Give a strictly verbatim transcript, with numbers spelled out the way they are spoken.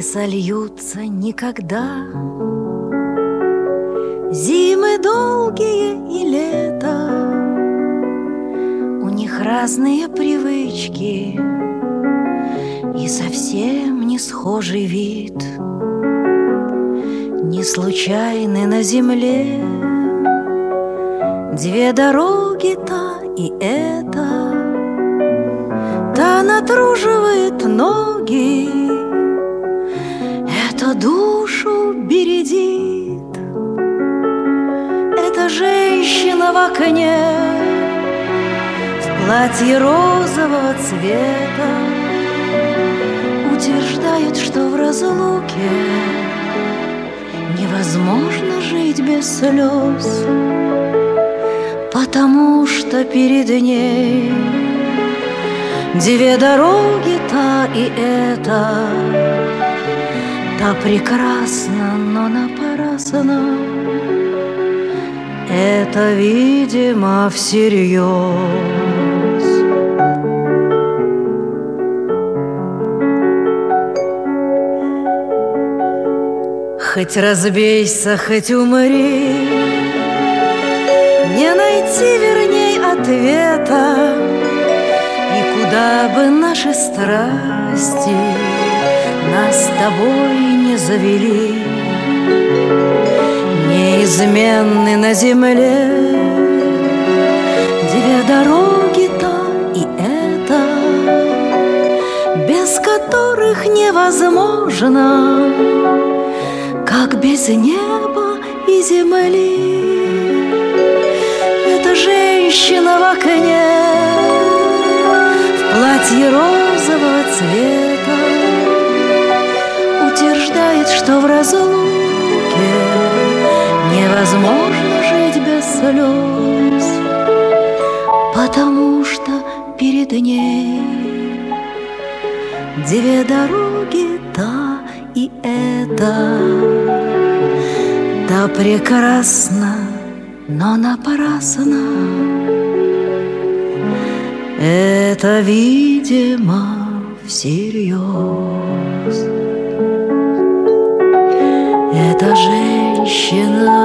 сольются никогда. Зимы долгие и лето, у них разные привычки и совсем не схожий вид. Не случайны на земле две дороги, та и эта. Та натруживает ноги, это душу бередит. Эта женщина в окне в платье розового цвета утверждает, что в разлуке невозможно жить без слез, потому что перед ней две дороги, та и эта. Та прекрасна, но напрасно, это, видимо, всерьез. Хоть разбейся, хоть умри, не найти, верней, ответа. И куда бы наши страсти нас с тобой не завели, неизменны на земле две дороги, та и эта, без которых невозможно, как без неба и земли. Эта женщина в окне в платье розового цвета утверждает, что в разлуке невозможно жить без слез, потому что перед ней две дороги, та и эта. Та прекрасна, но напрасно, это, видимо, всерьез. Эта женщина